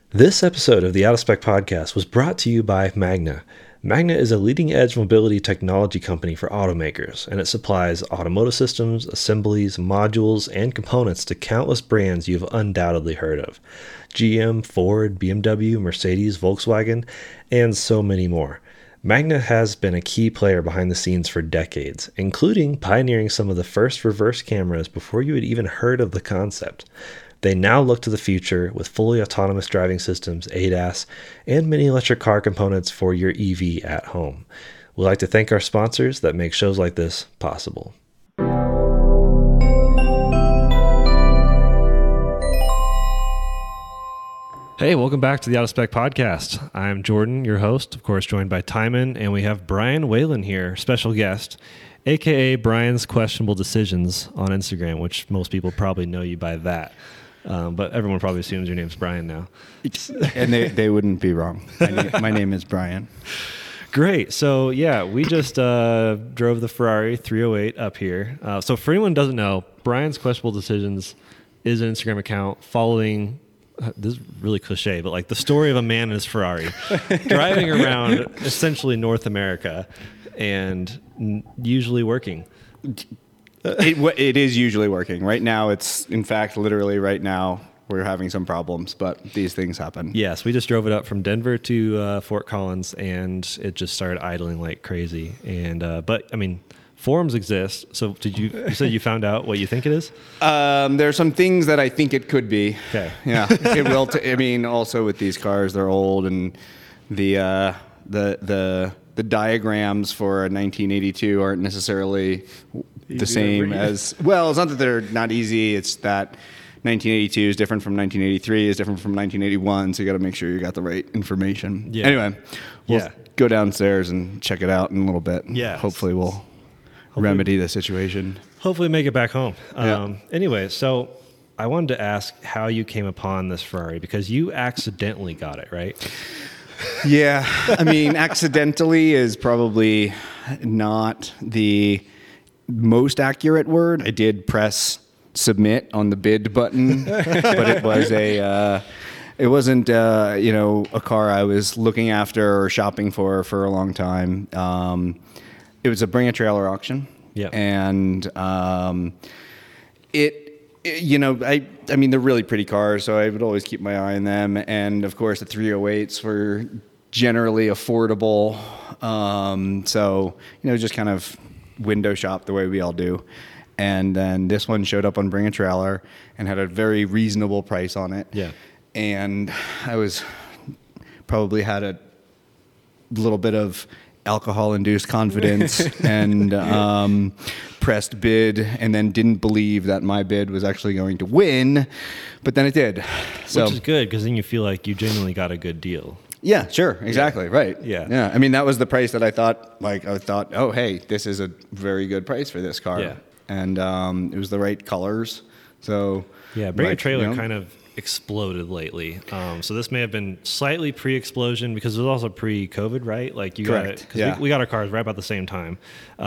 This episode of the Out of Spec podcast was brought to you by Magna. Magna is a leading-edge mobility technology company for automakers, and it supplies automotive systems, assemblies, modules, and components to countless brands you've undoubtedly heard of. GM, Ford, BMW, Mercedes, Volkswagen, and so many more. Magna has been a key player behind the scenes for decades, including pioneering some of the first reverse cameras before you had even heard of the concept. They now look to the future with fully autonomous driving systems, ADAS, and mini electric car components for your EV at home. We'd like to thank our sponsors that make shows like this possible. Hey, welcome back to the Out of Spec podcast. I'm Jordan, your host, of course, joined by Timon, and we have Brian Whalen here, special guest, aka Brian's Questionable Decisions on Instagram, which most people probably know you by that. But everyone probably assumes your name's Brian now. And they wouldn't be wrong. My name is Brian. Great. So, yeah, we just drove the Ferrari 308 up here. So for anyone who doesn't know, Brian's Questionable Decisions is an Instagram account following, this is really cliche, but like the story of a man in his Ferrari driving around essentially North America and usually working. It is usually working. Right now, it's, in fact, literally right now, we're having some problems, but these things happen. Yes, we just drove it up from Denver to Fort Collins, and it just started idling like crazy. And but, I mean, forums exist. So you said you found out what you think it is? There are some things that I think it could be. Okay. Yeah, it will. I mean, also with these cars, they're old, and the diagrams for a 1982 aren't necessarily the same as, well, it's not that they're not easy, it's that 1982 is different from 1983, is different from 1981, so you got to make sure you got the right information. Yeah. Anyway, we'll go downstairs and check it out in a little bit. Yeah. Hopefully we'll remedy the situation. Hopefully make it back home. Yeah. Anyway, so I wanted to ask how you came upon this Ferrari, because you accidentally got it, right? Yeah, I mean, accidentally is probably not the most accurate word. I did press submit on the bid button, but it was it wasn't a car I was looking after or shopping for a long time. It was a Bring a Trailer auction. Yeah, and I mean, they're really pretty cars, so I would always keep my eye on them. And of course, the 308s were generally affordable. So, just kind of window shop the way we all do. And then this one showed up on Bring a Trailer and had a very reasonable price on it. Yeah. And I probably had a little bit of alcohol-induced confidence and pressed bid, and then didn't believe that my bid was actually going to win, but then it did. So, which is good, because then you feel like you genuinely got a good deal. Yeah, sure, exactly, right. Yeah. I mean, that was the price that I thought, oh, hey, this is a very good price for this car. Yeah. And it was the right colors. So yeah, Bring a Trailer kind of exploded lately. So this may have been slightly pre-explosion, because it was also pre-COVID, right? Like you got it, because we got our cars right about the same time.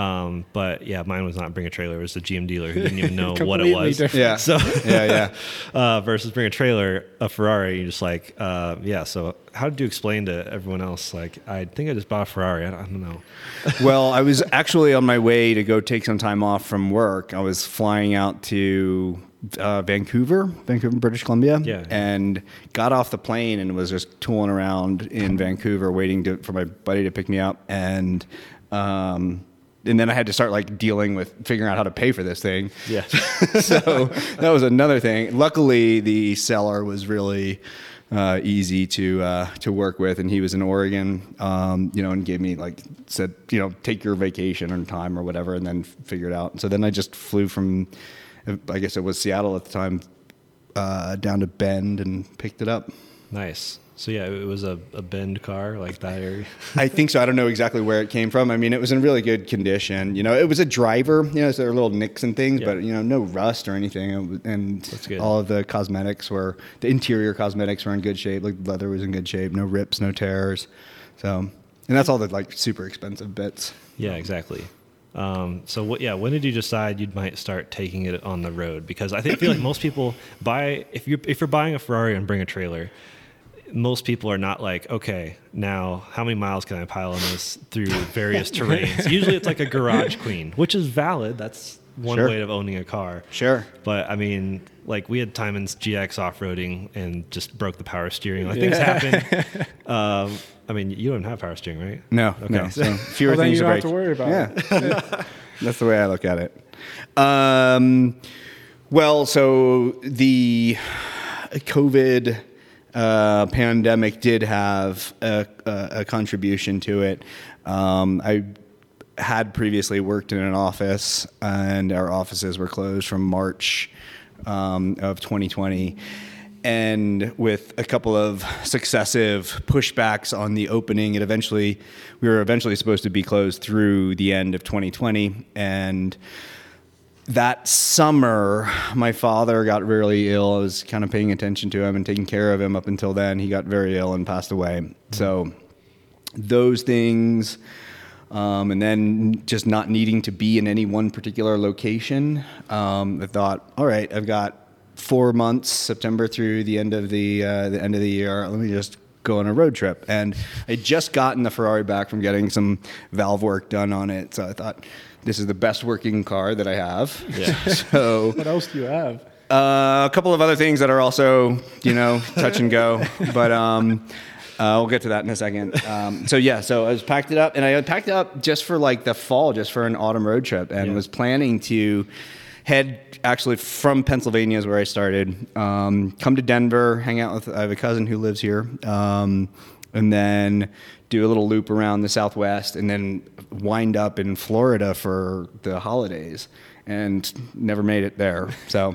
But yeah, mine was not Bring a Trailer. It was the GM dealer who didn't even know what it was. Different. Yeah. So yeah. Versus Bring a Trailer, a Ferrari, you're just like, so how did you explain to everyone else? Like, I think I just bought a Ferrari. I don't know. Well, I was actually on my way to go take some time off from work. I was flying out to Vancouver, British Columbia, and got off the plane and was just tooling around in Vancouver waiting for my buddy to pick me up, and then I had to start dealing with figuring out how to pay for this thing. Yeah. So that was another thing. Luckily, the seller was really easy to work with, and he was in Oregon, and gave me said, take your vacation or time or whatever, and then figure it out. And so then I just flew from, I guess it was Seattle at the time, down to Bend and picked it up. Nice. So yeah, it was a Bend car, like that area. I think so. I don't know exactly where it came from. I mean, it was in really good condition. It was a driver. So there were little nicks and things, but no rust or anything. And that's good. All of the the interior cosmetics were in good shape. Like leather was in good shape. No rips, no tears. So, and that's all the super expensive bits. Yeah, exactly. When did you decide you might start taking it on the road? Because I feel like most people if you're buying a Ferrari and Bring a Trailer, most people are not like, okay, now how many miles can I pile on this through various terrains? Usually it's like a garage queen, which is valid. That's one Sure. way of owning a car. Sure. But I mean, like we had Timon's GX off-roading and just broke the power steering. Like things happen. I mean, you don't have power steering, right? No. Okay. No. So fewer Well, then things you to don't break. have to worry about it. Yeah. That's the way I look at it. Well, so the COVID pandemic did have a contribution to it. I had previously worked in an office, and our offices were closed from March of 2020. And with a couple of successive pushbacks on the opening, we were eventually supposed to be closed through the end of 2020. And that summer, my father got really ill. I was kind of paying attention to him and taking care of him up until then. He got very ill and passed away. So those things, and then just not needing to be in any one particular location, I thought, all right, I've got 4 months, September through the end of the year. Let me just go on a road trip. And I'd just gotten the Ferrari back from getting some valve work done on it. So I thought, this is the best working car that I have. Yeah. So What else do you have? a couple of other things that are also, touch and go. But we'll get to that in a second. So I was packed it up, and I packed it up just for like the fall, just for an autumn road trip, and was planning to head actually from Pennsylvania is where I started. Come to Denver, hang out with. I have a cousin who lives here, and then do a little loop around the Southwest, and then wind up in Florida for the holidays, and never made it there. So,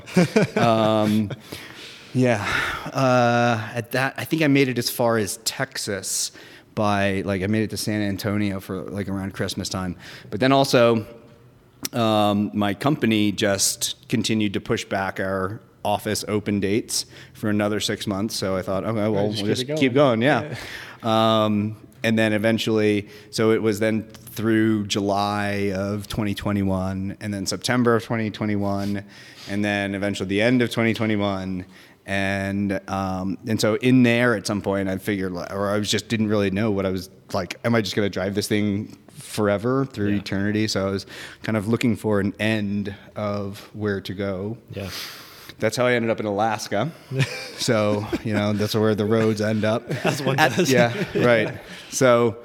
at that, I think I made it as far as Texas I made it to San Antonio for like around Christmas time, but then also. My company just continued to push back our office open dates for another 6 months. So I thought, okay, well, we'll just keep going. Yeah. And then eventually, so it was then through July of 2021, and then September of 2021, and then eventually the end of 2021. And so in there at some point I figured, or I just didn't really know what I was like, am I just going to drive this thing forever through eternity? So I was kind of looking for an end of where to go. Yeah. That's how I ended up in Alaska. So, that's where the roads end up. That's one does. Yeah, right. So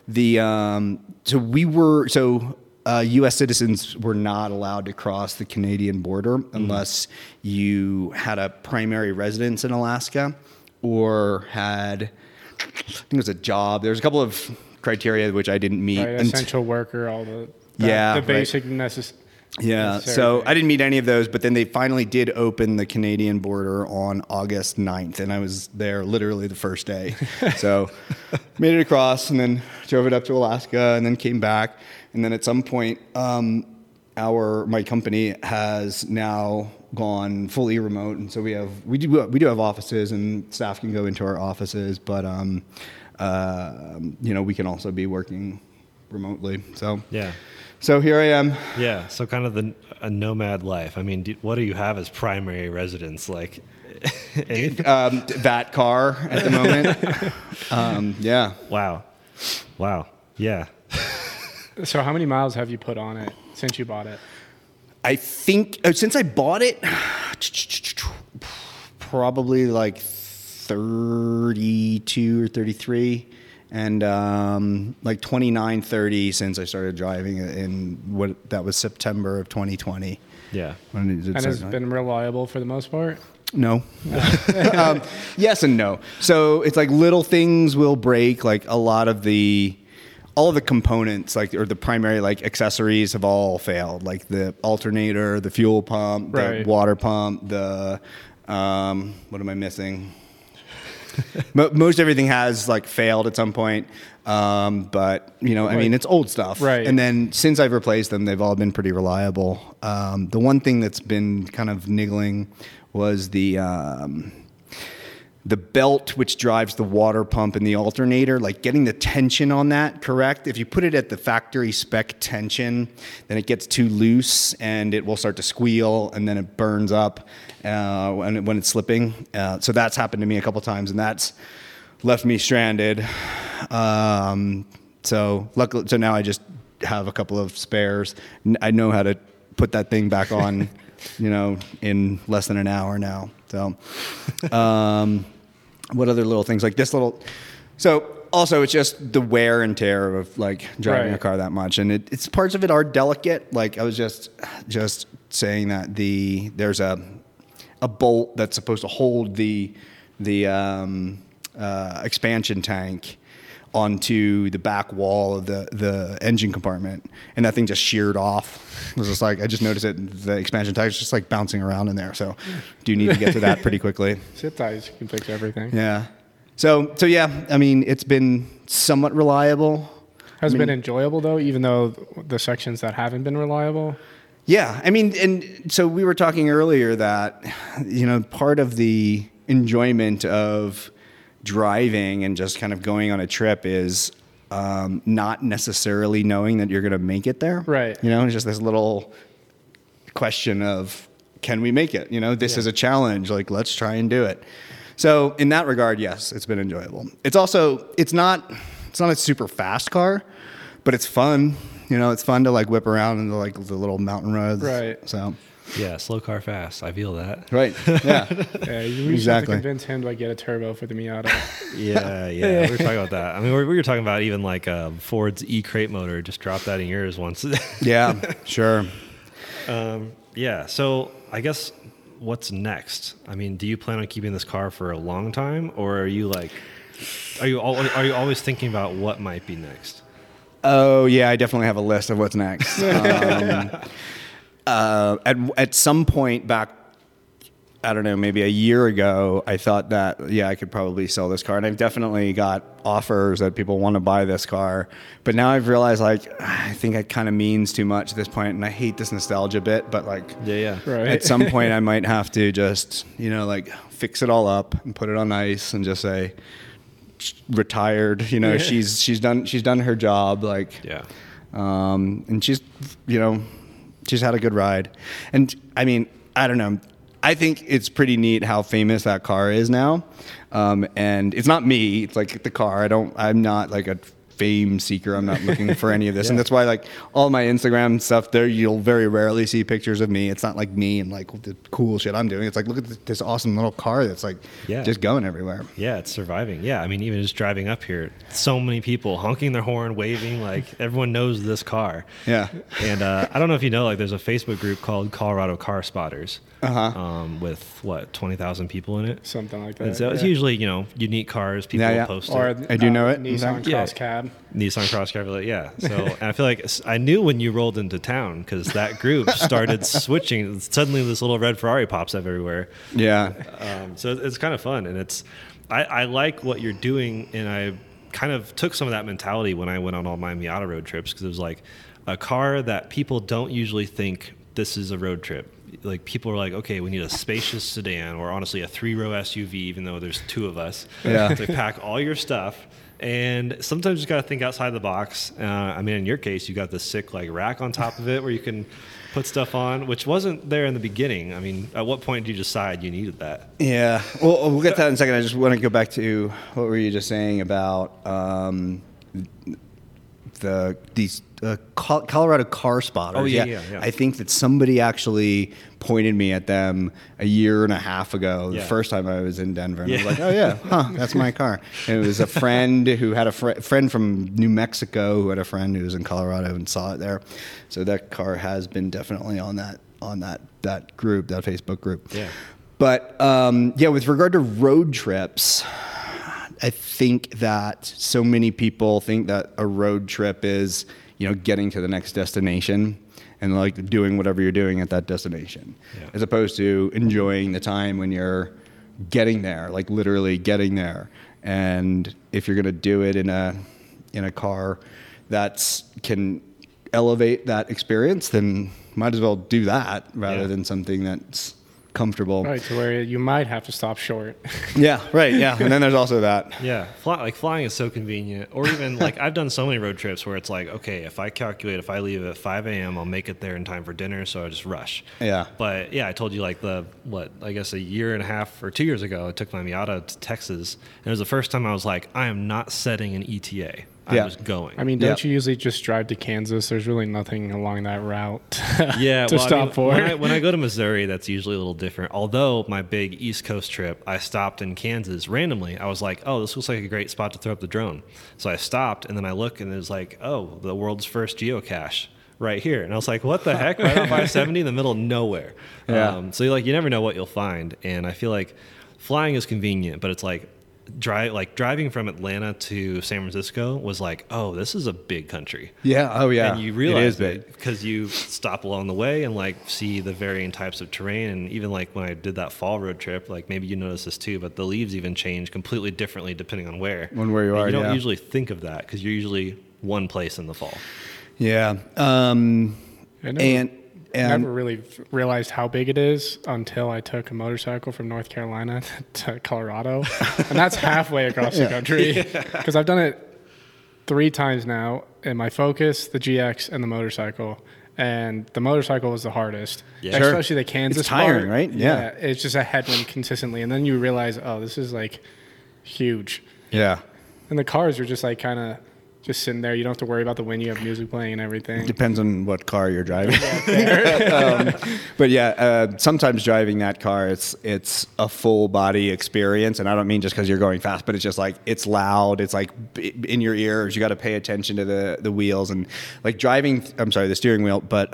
U.S. citizens were not allowed to cross the Canadian border unless you had a primary residence in Alaska or had, I think it was a job. There's a couple of criteria which I didn't meet. Right, essential worker, all the basic necessary. Yeah, so I didn't meet any of those, but then they finally did open the Canadian border on August 9th, and I was there literally the first day. So made it across, and then drove it up to Alaska, and then came back. And then at some point, my company has now gone fully remote, and so we do have offices, and staff can go into our offices, but we can also be working remotely. So Yeah. So here I am. Yeah. So kind of a nomad life. I mean, what do you have as primary residence? Like anything? That car at the moment. Yeah. Wow. Yeah. So how many miles have you put on it since you bought it? I think since I bought it, probably like 32 or 33. And like 29, 30 since I started driving it that was September of 2020. Yeah. And it's been reliable for the most part? No. Yes and no. So it's like little things will break. Like all of the components, or the primary accessories have all failed. Like the alternator, the fuel pump, the water pump, what am I missing? Most everything has failed at some point, but I mean it's old stuff, right? And then since I've replaced them, they've all been pretty reliable. The one thing that's been kind of niggling was the belt which drives the water pump and the alternator, getting the tension on that correct. If you put it at the factory spec tension, then it gets too loose and it will start to squeal, and then it burns up when it's slipping. So that's happened to me a couple times, and that's left me stranded. So luckily, so now I just have a couple of spares. I know how to put that thing back on, in less than an hour now. So, what other little things like this little? So also, it's just the wear and tear of like driving a car that much, and it's parts of it are delicate. Like I was just saying that there's a bolt that's supposed to hold the expansion tank onto the back wall of the engine compartment, and that thing just sheared off. It was just like, I just noticed the expansion tank is just like bouncing around in there. So do need to get to that pretty quickly. Zip ties can fix everything. Yeah. So yeah, I mean, it's been somewhat reliable. Has it been enjoyable though, even though the sections that haven't been reliable? Yeah. I mean, and so we were talking earlier that, part of the enjoyment of driving and just kind of going on a trip is not necessarily knowing that you're going to make it there. Right. It's just this little question of, can we make it? This is a challenge. Like, let's try and do it. So in that regard, yes, it's been enjoyable. It's also, it's not a super fast car, but it's fun. It's fun to like whip around into like the little mountain roads. Right. So. Yeah, slow car fast. I feel that. Right. Yeah. You just have to convince him to like get a turbo for the Miata. Yeah. We were talking about that. I mean, we were talking about even like Ford's E-Crate motor. Just drop that in yours once. Yeah. Sure. Yeah. So I guess what's next? I mean, do you plan on keeping this car for a long time, or are you always thinking about what might be next? Oh yeah, I definitely have a list of what's next. At some point back, I don't know, maybe a year ago, I thought that, I could probably sell this car. And I've definitely got offers that people want to buy this car. But now I've realized, like, I think it kind of means too much at this point. And I hate this nostalgia bit, but like, yeah. Right. At some point I might have to just, like fix it all up and put it on ice and just say, retired, she's done her job. Like, and she's had a good ride. And I mean, I don't know. I think it's pretty neat how famous that car is now. And it's not me, it's like the car. I'm not like a fame seeker. I'm not looking for any of this. And that's why like all my Instagram stuff there, you'll very rarely see pictures of me. It's not like me and like the cool shit I'm doing. It's like, look at this awesome little car that's like just going everywhere. Yeah, it's surviving. Yeah, I mean, even just driving up here, so many people honking their horn, waving, like everyone knows this car. Yeah. And I don't know if you know, like there's a Facebook group called Colorado Car Spotters. With 20,000 people in it, something like that. And so it's usually unique cars people post. Or I do know it. Nissan Cross Cab. Nissan Cross Cab, yeah. So and I feel like I knew when you rolled into town because that group started switching. Suddenly, this little red Ferrari pops up everywhere. Yeah. So it's kind of fun, and I like what you're doing, and I kind of took some of that mentality when I went on all my Miata road trips because it was like a car that people don't usually think this is a road trip. Like people are like, okay, we need a spacious sedan or honestly a 3-row SUV, even though there's 2 of us to pack all your stuff. And sometimes you got to think outside the box. I mean, in your case, you got the sick like rack on top of it where you can put stuff on, which wasn't there in the beginning. I mean, at what point did you decide you needed that? Yeah, well, we'll get to that in a second. I just want to go back to what were you just saying about these Colorado Car Spotters. Oh, yeah. I think that somebody actually pointed me at them a year and a half ago, the first time I was in Denver. And I was like, oh, yeah, that's my car. And it was a friend who had a friend from New Mexico who had a friend who was in Colorado and saw it there. So that car has been definitely on that group, that Facebook group. Yeah. But, with regard to road trips, I think that so many people think that a road trip is, getting to the next destination and like doing whatever you're doing at that destination, as opposed to enjoying the time when you're getting there, like literally getting there. And if you're going to do it in a car that can elevate that experience, then might as well do that rather than something that's comfortable. Right, to where you might have to stop short. Yeah, right. Yeah, and then there's also that. Yeah, flying is so convenient. Or even like I've done so many road trips where it's like, okay, if I leave at 5 a.m., I'll make it there in time for dinner, so I just rush. Yeah. But yeah, I told you like I guess a year and a half or 2 years ago, I took my Miata to Texas, and it was the first time I was like, I am not setting an ETA. I'm Yeah. just going. I mean, don't you usually just drive to Kansas? There's really nothing along that route Yeah, to stop for. When I go to Missouri, that's usually a little different. Although my big East Coast trip, I stopped in Kansas randomly. I was like, oh, this looks like a great spot to throw up the drone. So I stopped, and then I look, and it was like, oh, the world's first geocache right here. And I was like, what the heck? Right off I-70 in the middle of nowhere. Yeah. So you never know what you'll find. And I feel like flying is convenient, but it's like, driving from Atlanta to San Francisco was like, oh, this is a big country. Yeah. Oh, yeah. And you realize it is big because you stop along the way and like see the varying types of terrain. And even like when I did that fall road trip, like maybe you noticed this too, but the leaves even change completely differently depending on where. On where you And are, you don't yeah. usually think of that because you're usually one place in the fall. Yeah. I never really realized how big it is until I took a motorcycle from North Carolina to Colorado, and that's halfway across the country. Because I've done it 3 times now in my Focus, the GX, and the motorcycle. And the motorcycle was the hardest, Yeah. Sure. especially the Kansas It's tiring, part. right? Yeah. It's just a headwind consistently, and then you realize, oh, this is like huge. Yeah. And the cars are just like kind of just sitting there. You don't have to worry about the wind. You have music playing and everything. Depends on what car you're driving. But yeah, sometimes driving that car, it's a full body experience, and I don't mean just because you're going fast, but it's just like it's loud. It's like in your ears. You got to pay attention to the wheels and like driving. I'm sorry, the steering wheel, but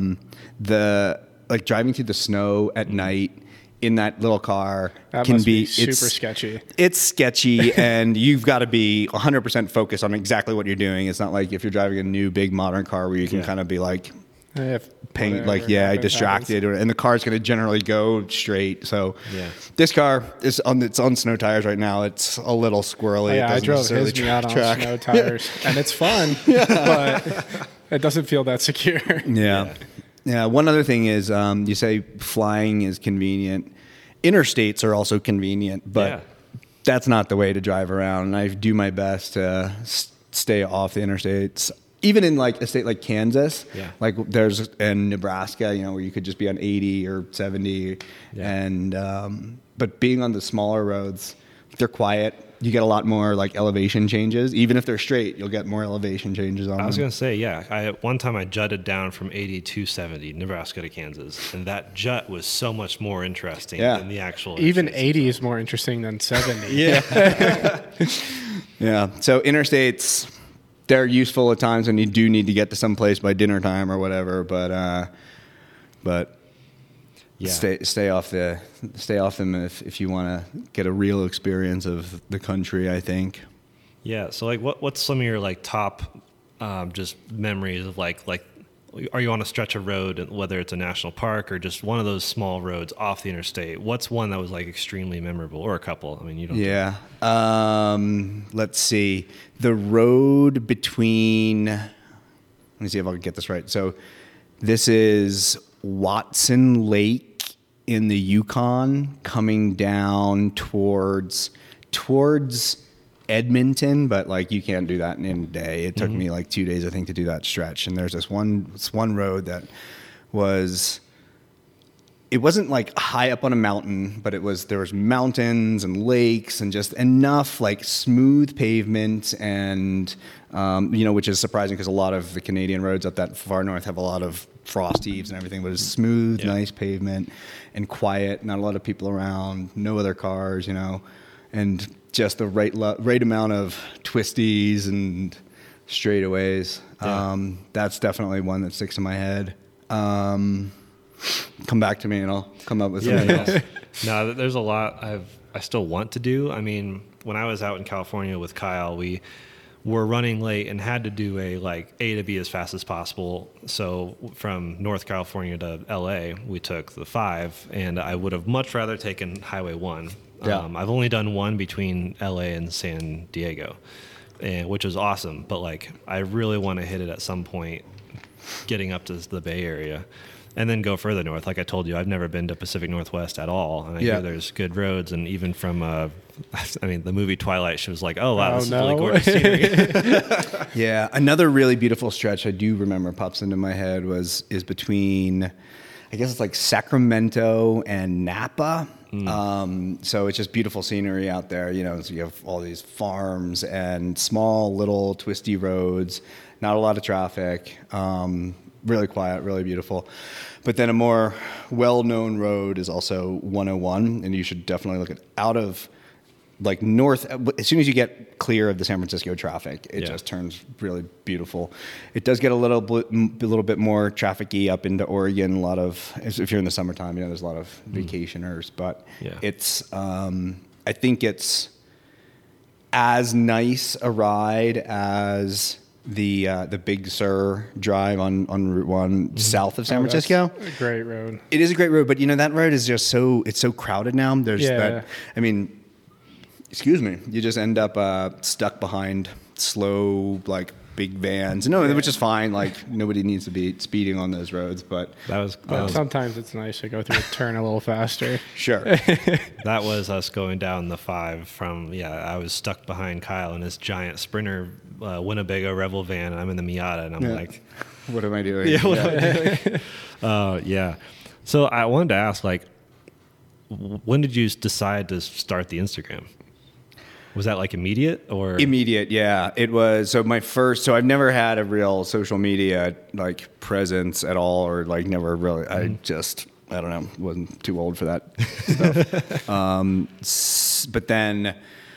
driving through the snow at night in that little car That can must be it's super sketchy. It's sketchy, and you've got to be 100% focused on exactly what you're doing. It's not like if you're driving a new big modern car where you can kind of be like distracted, and the car's going to generally go straight. So this car is on snow tires right now. It's a little squirrely. Yeah, I drove his Miata on snow tires, and it's fun, but it doesn't feel that secure. Yeah. Yeah. One other thing is you say flying is convenient. Interstates are also convenient, but that's not the way to drive around. And I do my best to stay off the interstates. Even in like a state like Kansas, like there's in Nebraska, where you could just be on 80 or 70, and but being on the smaller roads, they're quiet. You get a lot more like elevation changes. Even if they're straight, you'll get more elevation changes on them. I was going to say, one time I jutted down from 80 to 70, Nebraska to Kansas, and that jut was so much more interesting than the actual. Even 80 is more interesting than 70. Yeah. Yeah. So interstates, they're useful at times when you do need to get to some place by dinner time or whatever, but stay off them if you want to get a real experience of the country, I think. Yeah. So like, what's some of your like top just memories of like are you on a stretch of road, whether it's a national park or just one of those small roads off the interstate? What's one that was like extremely memorable, or a couple? I mean, you don't. Yeah. Let's see. The road between. Let me see if I can get this right. So, this is Watson Lake in the Yukon, coming down towards Edmonton, but like you can't do that in a day. It took me like 2 days, I think, to do that stretch. And there's this one road that it wasn't like high up on a mountain, but there was mountains and lakes and just enough like smooth pavement and which is surprising because a lot of the Canadian roads up that far north have a lot of frost heaves and everything, but it's smooth, nice pavement and quiet, not a lot of people around, no other cars, and just the right amount of twisties and straightaways. Yeah. That's definitely one that sticks in my head. Come back to me and I'll come up with something else. No, there's a lot I still want to do. I mean, when I was out in California with Kyle, we were running late and had to do a to B as fast as possible. So from North California to LA, we took the 5, and I would have much rather taken Highway 1. Yeah. I've only done one between LA and San Diego, which was awesome. But I really want to hit it at some point, getting up to the Bay Area. and then go further north. Like I told you, I've never been to Pacific Northwest at all, and I Yeah. hear there's good roads. And even from, I mean, the movie Twilight, she was like, "Oh wow, Oh, this is no. really gorgeous scenery." Yeah, another really beautiful stretch I do remember pops into my head is between, I guess it's like Sacramento and Napa. So it's just beautiful scenery out there. You know, so you have all these farms and small little twisty roads, not a lot of traffic, really quiet, really beautiful. But then a more well-known road is also 101, and you should definitely look at out of like north. As soon as you get clear of the San Francisco traffic, it just turns really beautiful. It does get a little bit more trafficy up into Oregon. A lot of, if you're in the summertime, you know, there's a lot of vacationers, but it's I think it's as nice a ride as the Big Sur drive on Route 1 south of San Francisco. That's a great road. It is a great road, but you know that road is just it's so crowded now. There's that. I mean, excuse me, you just end up stuck behind slow, like big vans. No, which is fine. Like nobody needs to be speeding on those roads, but Sometimes it's nice to go through a turn a little faster. sure. That was us going down the 5 from, I was stuck behind Kyle in his giant Sprinter Winnebago Revel van, and I'm in the Miata, and I'm like, What am I doing? yeah, what am I doing? So I wanted to ask, like, when did you decide to start the Instagram? Was that like immediate or? Immediate, yeah. It was, so I've never had a real social media like presence at all, or like never really, I don't know, wasn't too old for that stuff. But then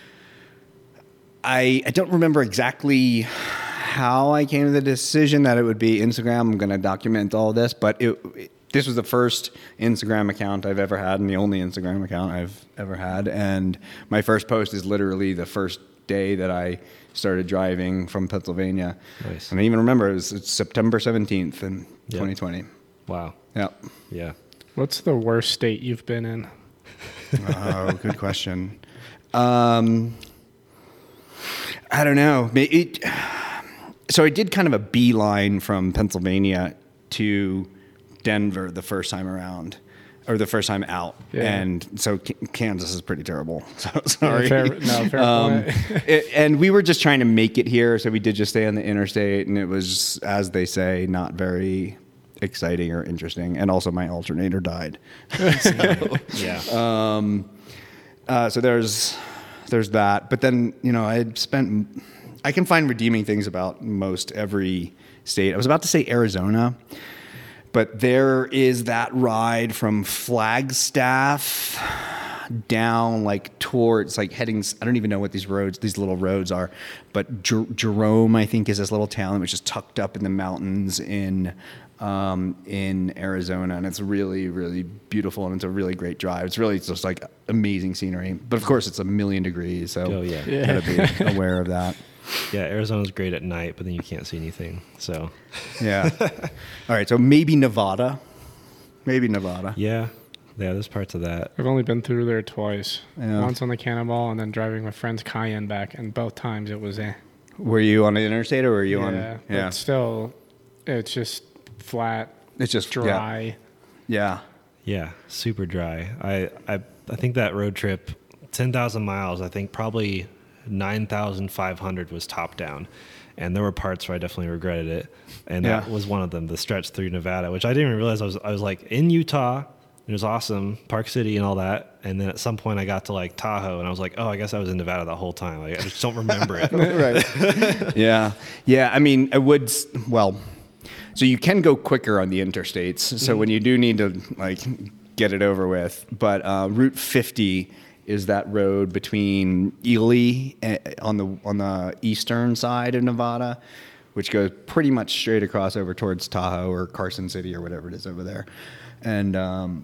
I don't remember exactly how I came to the decision that it would be Instagram. I'm going to document all this, but this was the first Instagram account I've ever had, and the only Instagram account I've ever had. And my first post is literally the first day that I started driving from Pennsylvania. Nice. And I even remember it's September 17th in 2020. Wow. Yeah. Yeah. What's the worst state you've been in? Oh, good question. I don't know. So I did kind of a beeline from Pennsylvania to Denver the first time around, or the first time out. Yeah. And so Kansas is pretty terrible. So sorry. Fair point. And we were just trying to make it here. So we did just stay on the interstate, and it was, as they say, not very exciting or interesting. And also my alternator died. So there's that. But then, you know, I can find redeeming things about most every state. I was about to say Arizona, but there is that ride from Flagstaff down like towards like heading, I don't even know what these little roads are, but Jerome, I think, is this little town which is tucked up in the mountains in Arizona, and it's really, really beautiful, and it's a really great drive. It's really just like amazing scenery, but of course it's 1,000,000 degrees, so gotta be aware of that. Yeah, Arizona's great at night, but then you can't see anything. So yeah. All right, so maybe Nevada. yeah, there's parts of that. I've only been through there twice. Yeah. Once on the Cannonball, and then driving my friend's Cayenne back, and both times it was Were you on the interstate, or were you on? Yeah, but still, it's just flat. It's just dry. Yeah. Yeah, super dry. I think that road trip, 10,000 miles, I think probably 9,500 was top down. And there were parts where I definitely regretted it. And that was one of them, the stretch through Nevada, which I didn't even realize I was like in Utah. It was awesome, Park City and all that. And then at some point I got to like Tahoe, and I was like, oh, I guess I was in Nevada the whole time. Like, I just don't remember it. Right. Yeah. I mean, so you can go quicker on the interstates. So when you do need to like get it over with, but Route 50 is that road between Ely on the eastern side of Nevada, which goes pretty much straight across over towards Tahoe or Carson City or whatever it is over there. And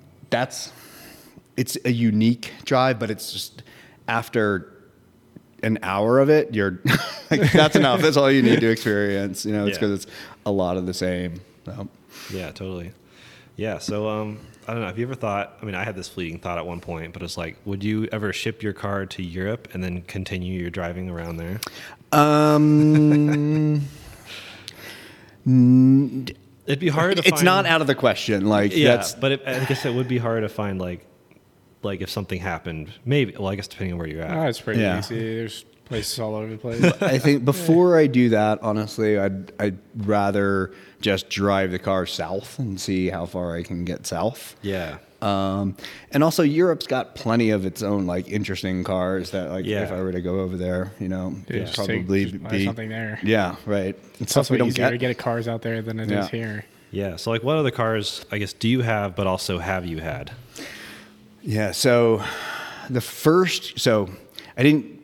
it's a unique drive, but it's just after an hour of it, you're like, that's enough. That's all you need to experience. You know, it's because it's a lot of the same. So. Yeah, totally. Yeah. So, I don't know. Have you ever thought, I mean, I had this fleeting thought at one point, but it's like, would you ever ship your car to Europe and then continue your driving around there? it'd be hard to It's find. not out of the question. Like, Yeah, that's, but I guess it would be hard to find like if something happened. Maybe. Well, I guess depending on where you're at. Oh, it's pretty Yeah. easy. There's places all over the place. I think before I do that, honestly, I'd rather just drive the car south and see how far I can get south. Yeah. And also Europe's got plenty of its own like interesting cars that like Yeah. if I were to go over there, you know, Yeah, it'd just probably just buy be something there. Yeah, right. It's It's stuff also we don't easier get. to get cars out there than it is Yeah. here. Yeah. So like, what other cars? I guess do you have, but also have you had? Yeah. So the first, so I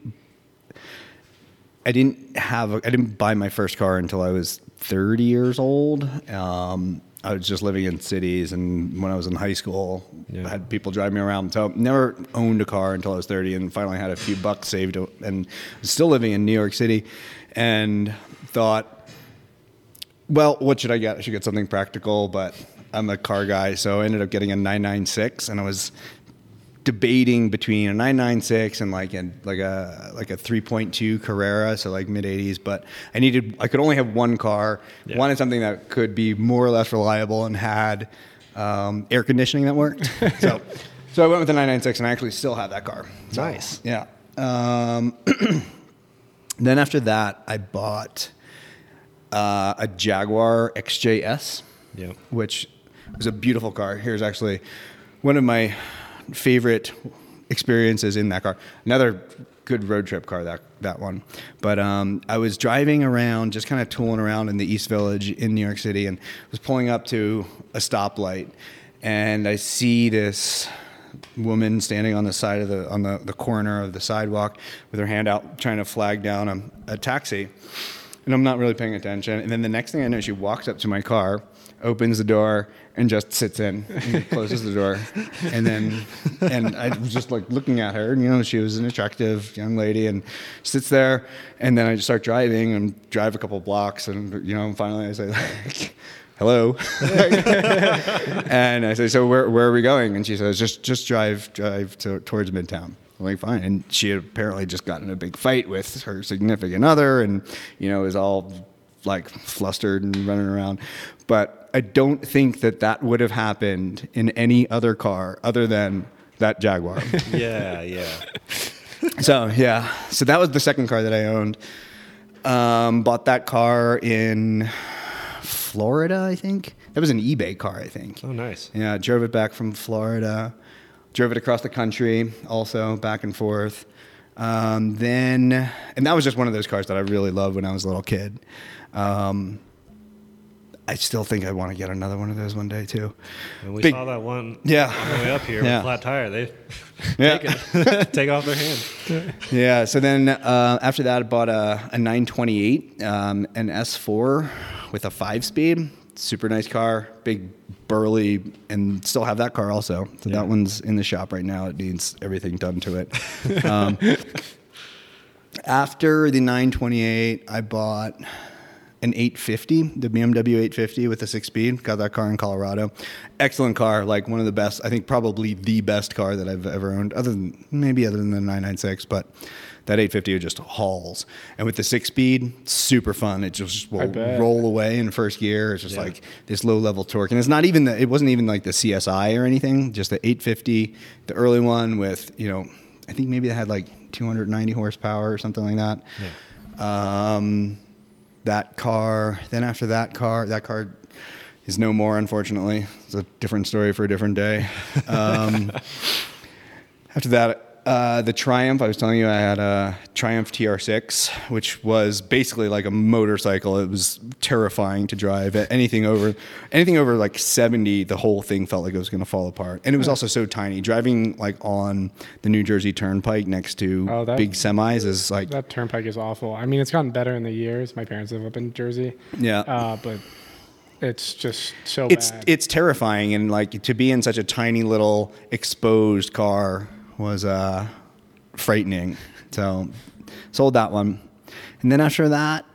didn't buy my first car until I was 30 years old. I was just living in cities, and when I was in high school, Yeah. I had people drive me around. So never owned a car until I was 30, and finally had a few bucks saved, and was still living in New York City, and thought, well, what should I get? I should get something practical, but I'm a car guy, so I ended up getting a 996, and I was debating between a 996 and like a 3.2 Carrera, so like mid 80s. But I could only have one car. Yeah. Wanted something that could be more or less reliable and had air conditioning that worked. so I went with the 996, and I actually still have that car. So, Nice. Yeah. Then after that, I bought a Jaguar XJS, Yeah. which was a beautiful car. Here's actually one of my favorite experiences in that car. Another good road trip car, that one. But I was driving around, just kind of tooling around in the East Village in New York City, and was pulling up to a stoplight, and I see this woman standing on the side of the corner of the sidewalk with her hand out trying to flag down a taxi. And I'm not really paying attention. And then the next thing I know, she walks up to my car, opens the door, and just sits in and closes the door. And I was just like looking at her, and, you know, she was an attractive young lady, and sits there. And then I just start driving and drive a couple blocks, and, you know, finally I say, like, hello. And I say, so where are we going? And she says, just drive towards Midtown. I'm like, fine. And she had apparently just gotten in a big fight with her significant other, and, you know, is all like flustered and running around. But I don't think that would have happened in any other car other than that Jaguar. Yeah. So that was the second car that I owned. Bought that car in Florida, I think. That was an eBay car, I think. Oh, nice. Yeah, drove it back from Florida. Drove it across the country, also back and forth. And that was just one of those cars that I really loved when I was a little kid. I still think I want to get another one of those one day too. And we saw that one on the way up here Yeah. with flat tire. They Yeah. take off their hand. Yeah. So then after that, I bought a 928, an S4 with a 5-speed. Super nice car, big, burly, and still have that car also. So that one's in the shop right now. It needs everything done to it. After the 928, I bought an 850, the BMW 850 with a 6-speed. Got that car in Colorado. Excellent car, like one of the best, I think probably the best car that I've ever owned, other than the 996, but that 850 just hauls. And with the 6-speed, super fun. It just will roll away in first gear. It's just like this low-level torque. And it wasn't even like the CSI or anything, just the 850, the early one with, you know, I think maybe it had like 290 horsepower or something like that. Yeah. That car, then after that car is no more, unfortunately. It's a different story for a different day. After that, the Triumph, I was telling you I had a Triumph TR6, which was basically like a motorcycle. It was terrifying to drive. Anything over like 70, the whole thing felt like it was going to fall apart. And it was also so tiny. Driving like on the New Jersey Turnpike next to big semis is like... That turnpike is awful. I mean, it's gotten better in the years. My parents live up in Jersey. Yeah. But it's just so bad. It's terrifying. And like to be in such a tiny little exposed car was frightening. So sold that one. And then after that,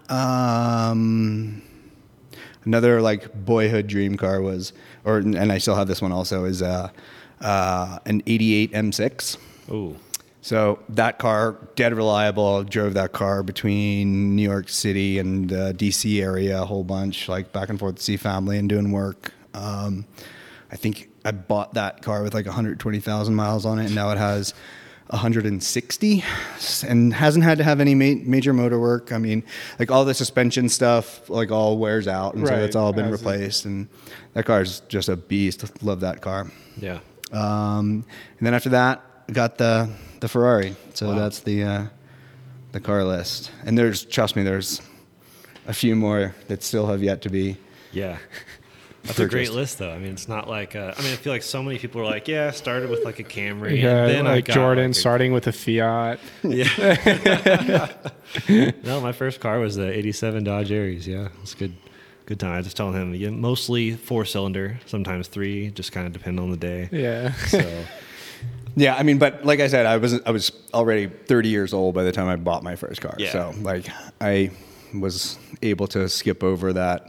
another like boyhood dream car and I still have this one also, is an 88 M6. Ooh. So that car, dead reliable. Drove that car between New York City and DC area a whole bunch, like back and forth to see family and doing work. I think I bought that car with like 120,000 miles on it, and now it has 160 and hasn't had to have any major motor work. I mean, like all the suspension stuff, like all wears out, and so it's all been replaced. And that car is just a beast. Love that car. Yeah. And then after that, I got the Ferrari. So that's the car list. And trust me, there's a few more that still have yet to be. Yeah. That's a great list, though. I mean, it's not like I feel like so many people are like, yeah, I started with like a Camry. Yeah, and then like I got Jordan like starting with a Fiat. Yeah. No, my first car was the '87 Dodge Aries. Yeah, it's good time. I was just telling him, yeah, mostly 4-cylinder, sometimes 3, just kind of depend on the day. Yeah. So. Yeah, I mean, but like I said, I was already 30 years old by the time I bought my first car. Yeah. So like I was able to skip over that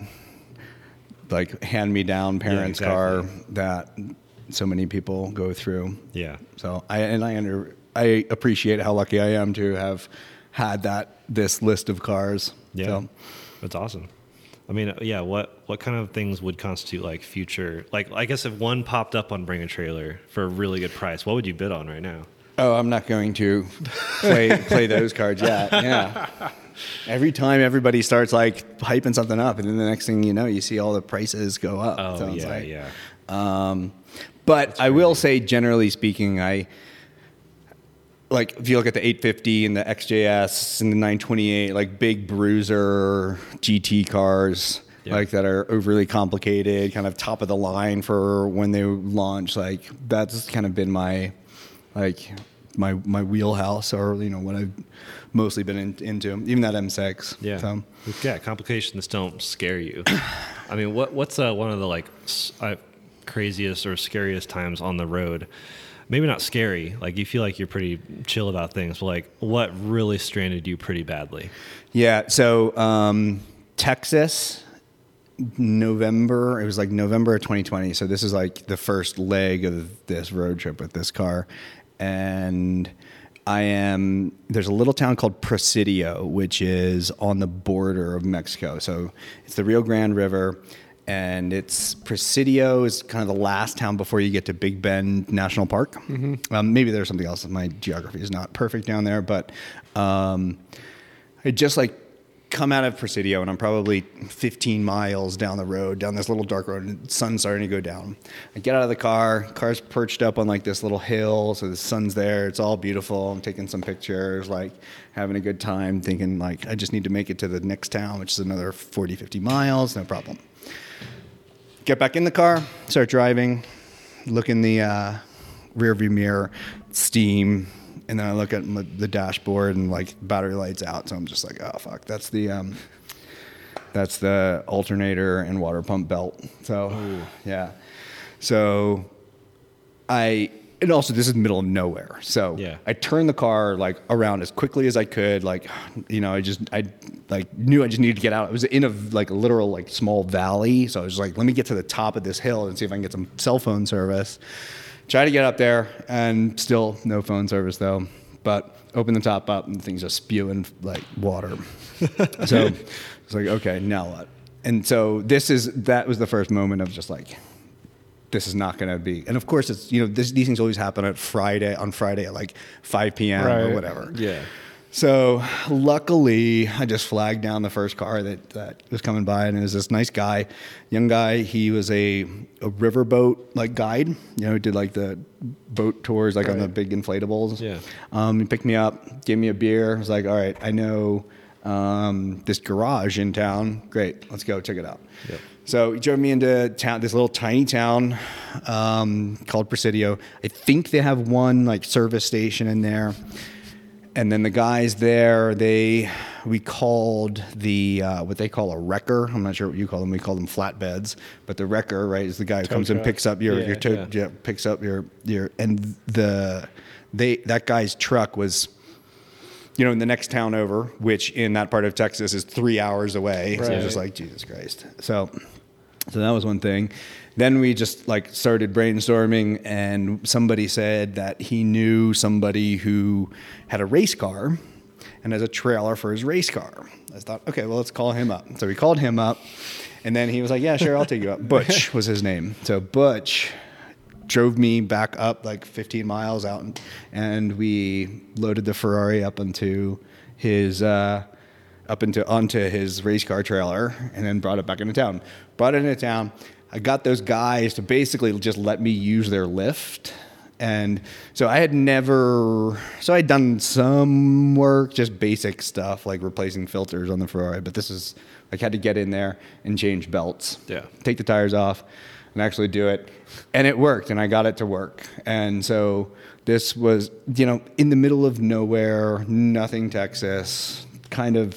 like hand-me-down parents' car that so many people go through. Yeah. So I appreciate how lucky I am to have had this list of cars. Yeah. So. That's awesome. I mean, yeah, what kind of things would constitute like future, like I guess if one popped up on Bring a Trailer for a really good price, what would you bid on right now? Oh, I'm not going to play those cards yet. Yeah. Every time everybody starts like hyping something up, and then the next thing you know, you see all the prices go up. Oh, so yeah. But I will say, generally speaking, if you look at the 850 and the XJS and the 928, like big bruiser GT cars, like that are overly complicated, kind of top of the line for when they launch, like that's kind of been my wheelhouse, or what I've mostly been into, even that M6. Yeah. So. Yeah. Complications don't scare you. I mean, what's one of the like craziest or scariest times on the road? Maybe not scary. Like you feel like you're pretty chill about things, but like what really stranded you pretty badly? Yeah. So Texas, November. It was like November of 2020. So this is like the first leg of this road trip with this car, and there's a little town called Presidio, which is on the border of Mexico. So it's the Rio Grande River, and Presidio is kind of the last town before you get to Big Bend National Park. Mm-hmm. Maybe there's something else. My geography is not perfect down there, but I just come out of Presidio, and I'm probably 15 miles down the road, down this little dark road, and the sun's starting to go down. I get out of the car's perched up on like this little hill, so the sun's there, it's all beautiful. I'm taking some pictures, like having a good time, thinking like I just need to make it to the next town, which is another 40, 50 miles, no problem. Get back in the car, start driving, look in the rear view mirror, steam. And then I look at the dashboard, and like battery light's out. So I'm just like, oh fuck, that's the alternator and water pump belt. So yeah. So and also this is middle of nowhere. So I turned the car like around as quickly as I could. Like, I knew I just needed to get out. It was in a literal like small valley. So I was like, let me get to the top of this hill and see if I can get some cell phone service. Try to get up there, and still no phone service though. But open the top up, and things just spewing like water. So it's like, okay, now what? And so that was the first moment of just like, this is not going to be. And of course, it's these things always happen on Friday at like 5 p.m. or whatever. Yeah. So luckily, I just flagged down the first car that was coming by, and it was this nice guy, young guy. He was a riverboat like guide, did like the boat tours like on the big inflatables. Yeah. He picked me up, gave me a beer. I was like, all right, I know this garage in town. Great, let's go check it out. Yep. So he drove me into town, this little tiny town called Presidio. I think they have one like service station in there. And then the guys there, we called the what they call a wrecker. I'm not sure what you call them. We call them flatbeds. But the wrecker, right, is the guy who comes and picks up your picks up your and that guy's truck was, in the next town over, which in that part of Texas is 3 hours away. Right. So it was just like, Jesus Christ. So So that was one thing. Then we just like started brainstorming, and somebody said that he knew somebody who had a race car and has a trailer for his race car. I thought, okay, well, let's call him up. So we called him up, and then he was like, yeah, sure, I'll take you up. Butch was his name. So Butch drove me back up like 15 miles out, and we loaded the Ferrari up onto his race car trailer, and then brought it back into town. Brought it into town. I got those guys to basically just let me use their lift. And so I'd done some work, just basic stuff like replacing filters on the Ferrari, but this is like had to get in there and change belts. Yeah. Take the tires off and actually do it. And it worked, and I got it to work. And so this was, in the middle of nowhere, nothing Texas, kind of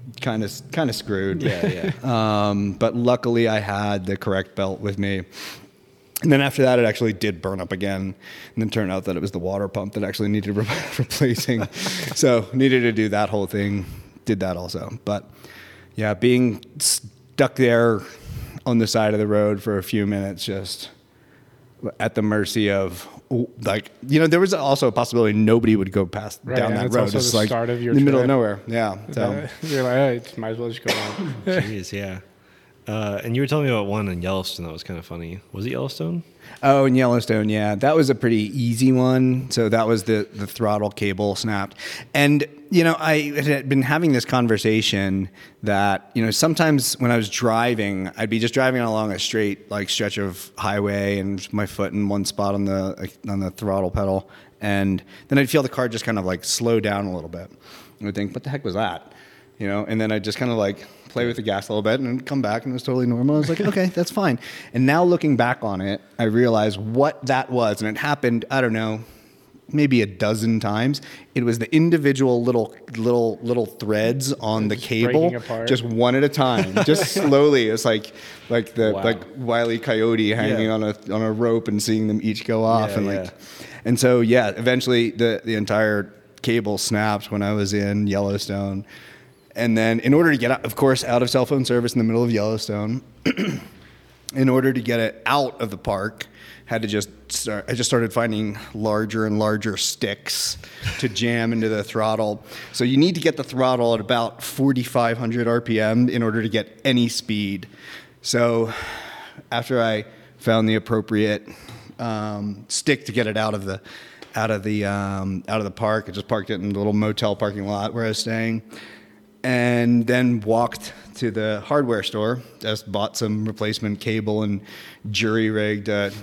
screwed. Yeah. But luckily I had the correct belt with me. And then after that, it actually did burn up again. And then turned out that it was the water pump that actually needed replacing. So needed to do that whole thing. Did that also. But yeah, being stuck there on the side of the road for a few minutes, just at the mercy of, there was also a possibility nobody would go past down that road. It's like start of your in the middle trip. of nowhere. Yeah. So You're like, hey, might as well just go on. Jeez, yeah. And you were telling me about one in Yellowstone that was kind of funny. Was it Yellowstone? Oh, in Yellowstone, yeah. That was a pretty easy one. So that was the throttle cable snapped. And, I had been having this conversation that, sometimes when I was driving, I'd be just driving along a straight stretch of highway and my foot in one spot on the throttle pedal. And then I'd feel the car just kind of slow down a little bit. And I'd think, what the heck was that? And then I'd just kind of play with the gas a little bit and come back, and it was totally normal. I was like, okay, that's fine. And now looking back on it, I realized what that was. And it happened, I don't know, maybe a dozen times. It was the individual little threads on the cable, just one at a time, just slowly. It's like Wile E. Coyote hanging on a rope and seeing them each go off. And so, eventually the entire cable snapped when I was in Yellowstone. And then in order to get out, of course, out of cell phone service in the middle of Yellowstone, in order to get it out of the park, I just started finding larger and larger sticks to jam into the throttle. So you need to get the throttle at about 4,500 RPM in order to get any speed. So after I found the appropriate stick to get it out of the park, I just parked it in the little motel parking lot where I was staying. And then walked to the hardware store, just bought some replacement cable and jury-rigged, a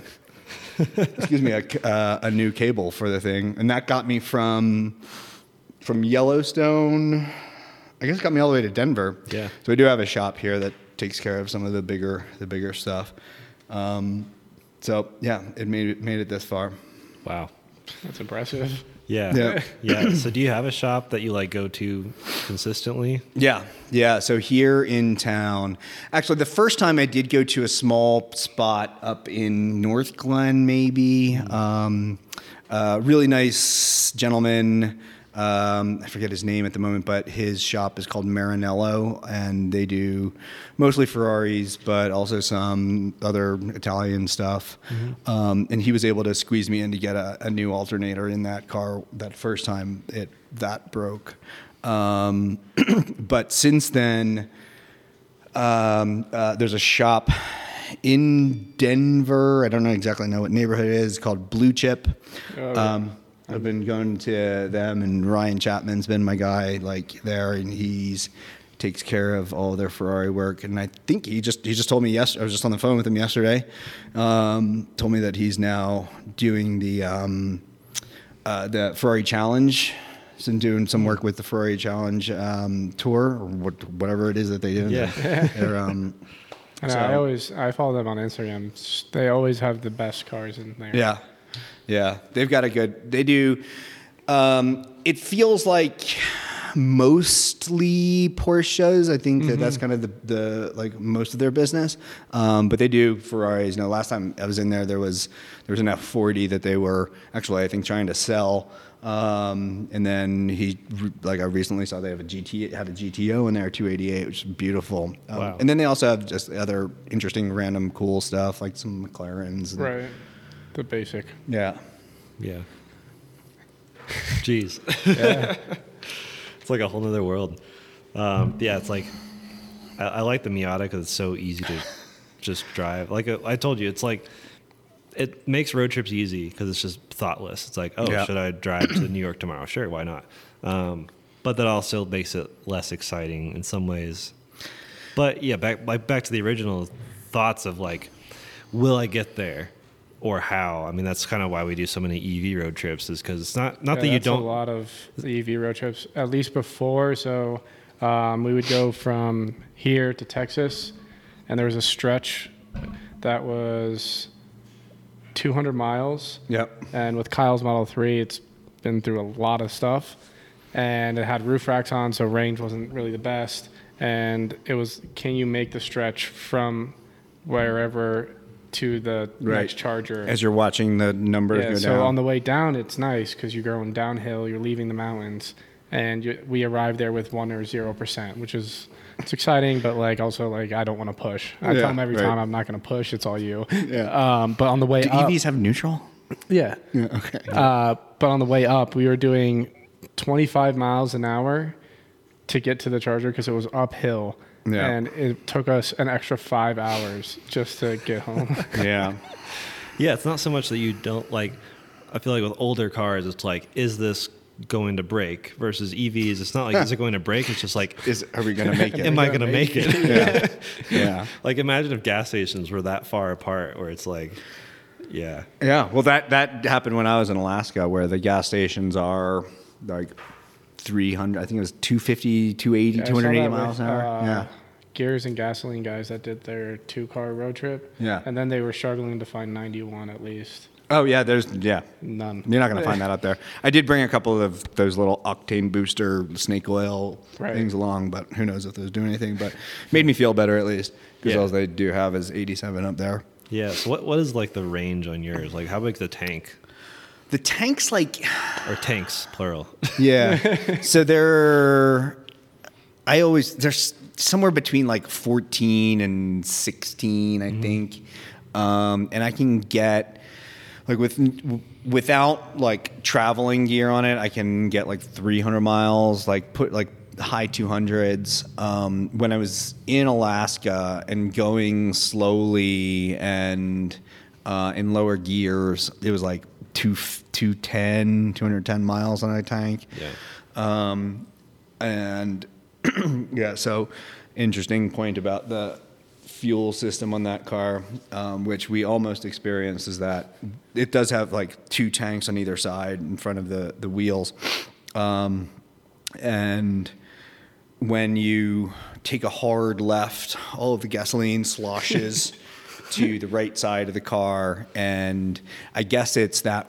new cable for the thing. And that got me from Yellowstone, I guess it got me all the way to Denver. Yeah. So we do have a shop here that takes care of some of the bigger stuff. So yeah, it made it this far. Wow. That's impressive. Yeah. So do you have a shop that you go to consistently? Yeah. So here in town, actually the first time I did go to a small spot up in North Glen, maybe, really nice gentleman. I forget his name at the moment, but his shop is called Maranello, and they do mostly Ferraris, but also some other Italian stuff. Mm-hmm. And he was able to squeeze me in to get a new alternator in that car that first time that broke. But since then, there's a shop in Denver. I don't exactly know what neighborhood it is, called Blue Chip. I've been going to them, and Ryan Chapman's been my guy there, and he's takes care of all their Ferrari work. And I think he just told me I was just on the phone with him yesterday. Told me that he's now doing the Ferrari Challenge. He's been doing some work with the Ferrari Challenge tour, or whatever it is that they do. Yeah. I follow them on Instagram. They always have the best cars in there. Yeah, they've got they do, it feels like mostly Porsches. I think that's kind of the most of their business. But they do Ferraris. Last time I was in there was an F40 that they were actually, I think, trying to sell And then I recently saw they have had a GTO in there, 288, which is beautiful. Wow. And then they also have just other interesting, random, cool stuff like some McLarens. Right. The basic. Yeah. Yeah. Jeez. Yeah. It's like a whole nother world. Yeah, it's like I like the Miata because it's so easy to just drive. Like I told you, it's like it makes road trips easy because it's just thoughtless. It's like, oh, should I drive to New York tomorrow? Sure, why not? But that also makes it less exciting in some ways. But yeah, back to the original thoughts of like, will I get there? Or how? I mean, that's kind of why we do so many EV road trips, is because it's not that you don't. A lot of the EV road trips, at least before. So we would go from here to Texas, and there was a stretch that was 200 miles. Yep. And with Kyle's Model 3, it's been through a lot of stuff, and it had roof racks on, so range wasn't really the best. And it was, can you make the stretch from wherever to the next charger as you're watching the numbers go down. So on the way down, it's nice because you're going downhill, you're leaving the mountains, and we arrived there with 1 or 0%, which is it's exciting, but like also like I don't want to push. I tell them every time I'm not going to push. It's all you. Yeah. But on the way do up, EVs have neutral? Yeah. Okay. But on the way up, we were doing 25 miles an hour to get to the charger because it was uphill. Yeah. And it took us an extra 5 hours just to get home. Yeah. Yeah, it's not so much that you don't like. I feel like with older cars, it's like, is this going to break? Versus EVs, it's not like, is it going to break? It's just like, are we going to make it? am I going to make it? Yeah. Yeah. Like, imagine if gas stations were that far apart, where it's like, yeah. Yeah. Well, that happened when I was in Alaska, where the gas stations are like 300. I think it was 250, 280, 280 miles an hour. Yeah. Gears and Gasoline guys that did their 2-car road trip. Yeah. And then they were struggling to find 91 at least. Oh yeah, None. You're not going to find that out there. I did bring a couple of those little octane booster snake oil things along, but who knows if those do anything. But made me feel better at least, because all they do have is 87 up there. Yeah. So what is like the range on yours? Like, how big's the tank? The tank's like, or tanks plural. Yeah. So they're somewhere between like 14 and 16, I think. And I can get like without like traveling gear on it, I can get like 300 miles, like put like high 200s. When I was in Alaska and going slowly and in lower gears, it was like 210 miles on a tank. Yeah. And yeah, so interesting point about the fuel system on that car, which we almost experienced, is that it does have like 2 tanks on either side in front of the wheels. And when you take a hard left, all of the gasoline sloshes to the right side of the car. And I guess it's the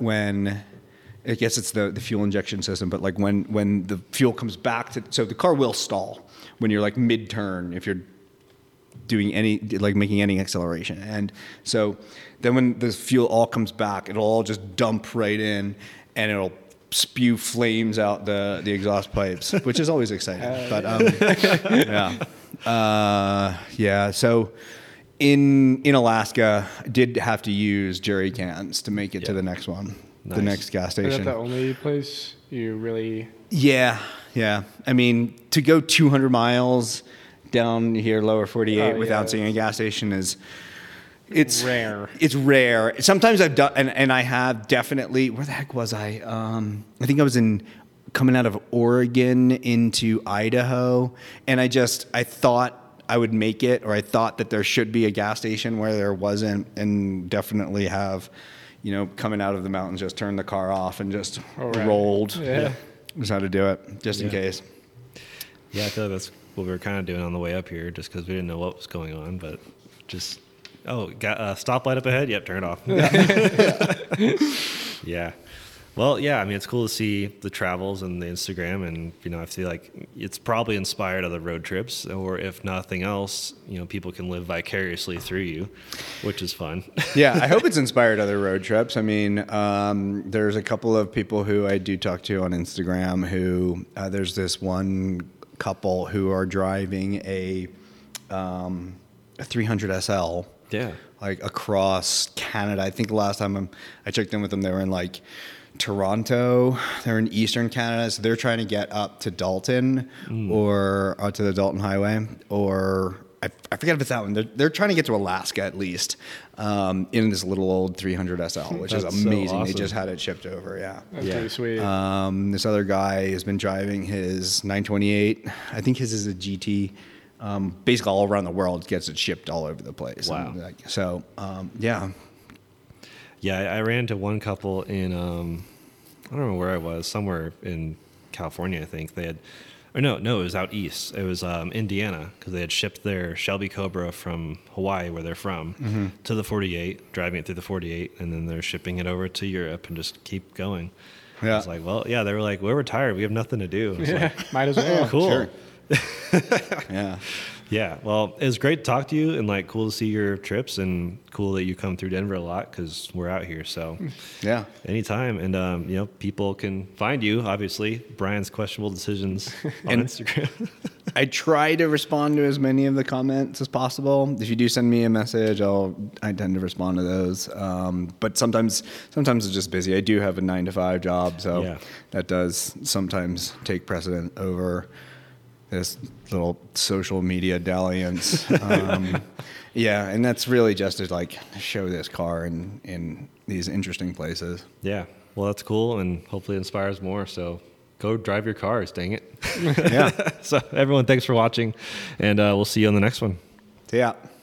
fuel injection system, but like when the fuel comes back so the car will stall when you're like mid-turn if you're doing making any acceleration. And so then when the fuel all comes back, it'll all just dump right in and it'll spew flames out the exhaust pipes, which is always exciting. But yeah. So in Alaska, I did have to use jerry cans to make it to the next one. Nice. The next gas station. Is that the only place you really... Yeah. I mean, to go 200 miles down here, lower 48, without seeing a gas station it's rare. It's rare. Sometimes I've done, and I have definitely. Where the heck was I? I think I was coming out of Oregon into Idaho, and I thought I would make it, or I thought that there should be a gas station where there wasn't, and definitely have, coming out of the mountains, just turned the car off and just rolled. Yeah. Just how to do it, just in case. Yeah, I feel like that's what we were kind of doing on the way up here, just because we didn't know what was going on, but just, got a stoplight up ahead? Yep, turn it off. Yeah. Well, yeah, I mean, it's cool to see the travels and the Instagram, and I feel like it's probably inspired other road trips, or if nothing else, people can live vicariously through you, which is fun. Yeah, I hope it's inspired other road trips. I mean, there's a couple of people who I do talk to on Instagram who there's this one couple who are driving a 300 SL. Yeah. Like across Canada. I think the last time I checked in with them, they were in like Toronto. They're in Eastern Canada, so they're trying to get up to Dalton or to the Dalton Highway, or I forget if it's that one. They're trying to get to Alaska at least in this little old 300 SL, which is amazing. So awesome. They just had it shipped over. Yeah, That's pretty sweet. this other guy has been driving his 928. I think his is a GT. Basically all around the world, gets it shipped all over the place. Wow. So yeah. Yeah, I ran into one couple in, I don't know where I was, somewhere in California, I think. They had, or no, it was out east. It was Indiana, because they had shipped their Shelby Cobra from Hawaii, where they're from, to the 48, driving it through the 48, and then they're shipping it over to Europe and just keep going. Yeah. I was like, well, yeah, they were like, we're retired. We have nothing to do. I was Yeah, like, might as well. cool. Sure. Yeah. Yeah, well, it was great to talk to you, and like cool to see your trips, and cool that you come through Denver a lot because we're out here. So Yeah. anytime, and people can find you. Obviously, Brian's questionable decisions on Instagram. I try to respond to as many of the comments as possible. If you do send me a message, I tend to respond to those. But sometimes it's just busy. I do have a 9-to-5 job, so Yeah. that does sometimes take precedent over this little social media dalliance. Yeah, and that's really just to like show this car in these interesting places. Yeah, well, that's cool, and hopefully it inspires more. So go drive your cars, dang it. Yeah. So everyone, thanks for watching, and we'll see you on the next one. So yeah.